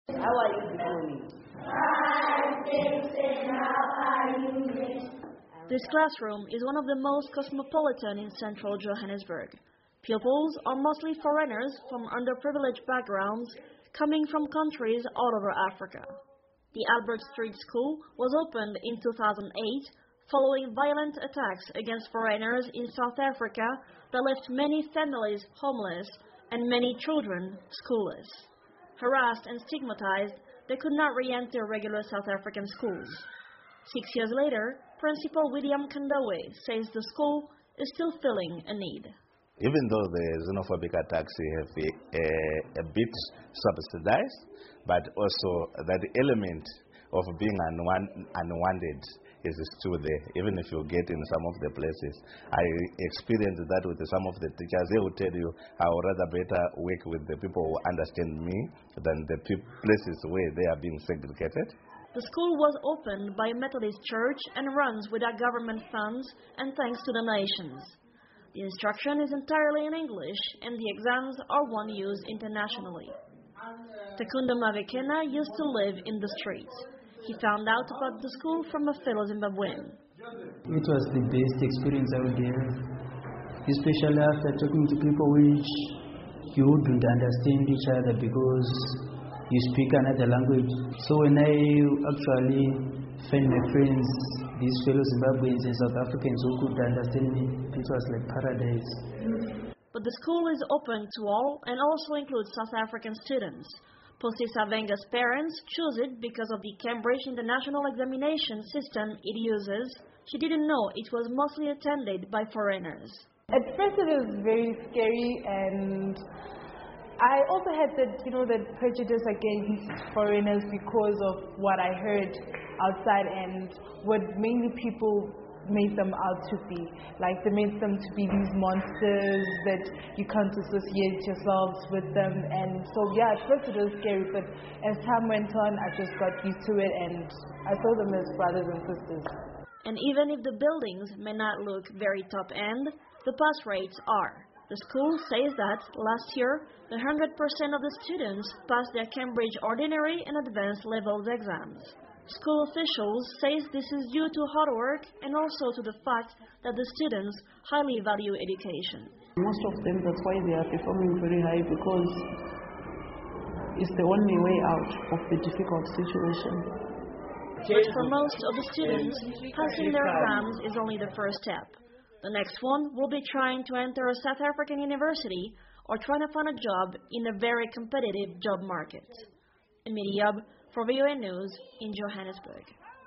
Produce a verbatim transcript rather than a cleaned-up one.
How are you this morning? This classroom is one of the most cosmopolitan in central Johannesburg. Pupils are mostly foreigners from underprivileged backgrounds coming from countries all over Africa. The Albert Street School was opened in two thousand eight following violent attacks against foreigners in South Africa that left many families homeless and many children schoolless. Harassed and stigmatized, they could not re-enter regular South African schools. Six years later, Principal William Kandawe says the school is still filling a need. Even though the xenophobic attacks have a, a, a bit subsidized, but also that element of being unwan, unwanted is still there, even if you get in some of the places. I experienced that with some of the teachers. They will tell you, I would rather better work with the people who understand me than the places where they are being segregated. The school was opened by a Methodist church and runs without government funds and thanks to donations. The instruction is entirely in English and the exams are one used internationally. Takunda Mavekena used to live in the streets. He found out about the school from a fellow Zimbabwean. It was the best experience out there, especially after talking to people which you wouldn't understand each other because you speak another language. So when I actually found my friends, these fellow Zimbabweans and South Africans who could understand me, it was like paradise. But the school is open to all and also includes South African students. Posi Savenga's parents choose it because of the Cambridge International Examination system it uses. She didn't know it was mostly attended by foreigners. At first it was very scary, and I also had that, you know, that prejudice against foreigners because of what I heard outside and what mainly people made them out to be. Like, they made them to be these monsters that you can't associate yourselves with them. And so, yeah, at first it was scary, but as time went on, I just got used to it and I saw them as brothers and sisters. And even if the buildings may not look very top end, the pass rates are. The school says that last year, one hundred percent of the students passed their Cambridge Ordinary and Advanced Levels exams. School officials say this is due to hard work and also to the fact that the students highly value education. Most of them, that's why they are performing very high, because it's the only way out of the difficult situation. But for most of the students, passing their exams is only the first step. The next one will be trying to enter a South African university or trying to find a job in a very competitive job market. Emily Yub for V O A News in Johannesburg.